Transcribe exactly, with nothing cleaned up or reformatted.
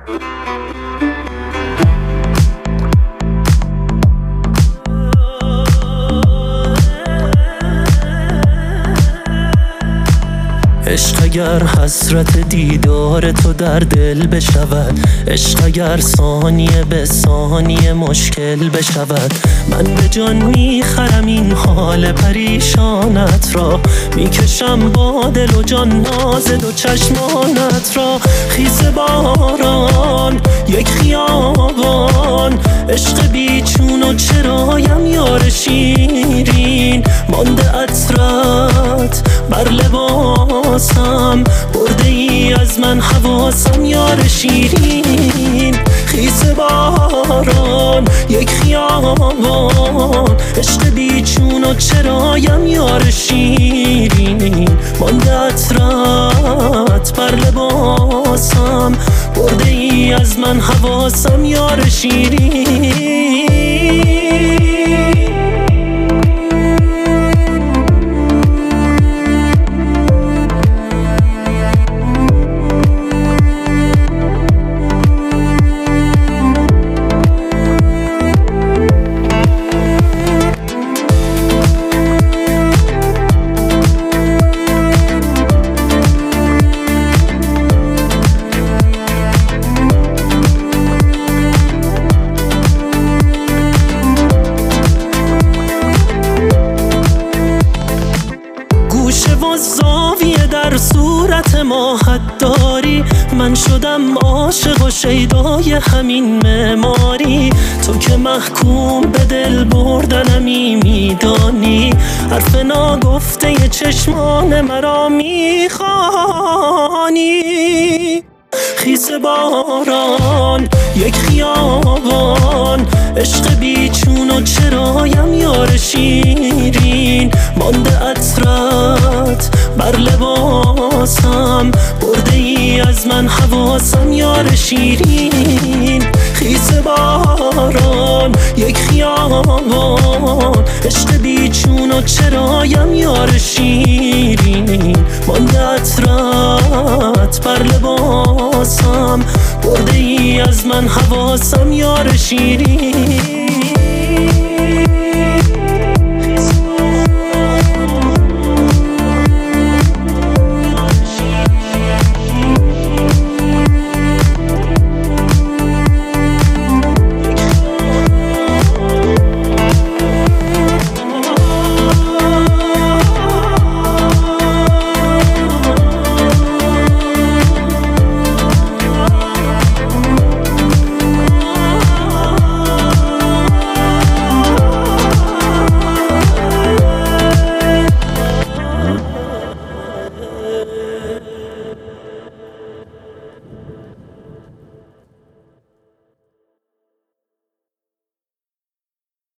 عشق اگر حسرت دیدار تو در دل بشود، عشق اگر ثانیه به ثانیه مشکل بشود، من به جان میخرم این حال پریشانت را، میکشم با دل و جان ناز دو چشمانت را. خیز باران یک خیابان، عشق بیچون و چرایم یار شیرین، مانده عطرت بر لباسم، برده ای از من حواسم یار شیرین. خیز باران یک خیابان، عشق بیچون و چرایم یار شیرین، مانده عطرت بر لباسم، برده ای از من حواسم یار شیرین. زاویه در صورت ما حد داری، من شدم عاشق و شیدای همین معماری. تو که محکوم به دل بردنمی میدانی، حرف ناگفته چشمان مرا میخوانی. خیز باران یک خیابان، عشق بیچون و چرایم یار شیرین، مانده عطرت بر لباسم، برده ای از من حواسم یار شیرین. خیز باران یک خیابان، عشق بیچون و چرایم یار شیرین، مانده عطرت بر لباسم، برده ای از من حواسم یار شیرین.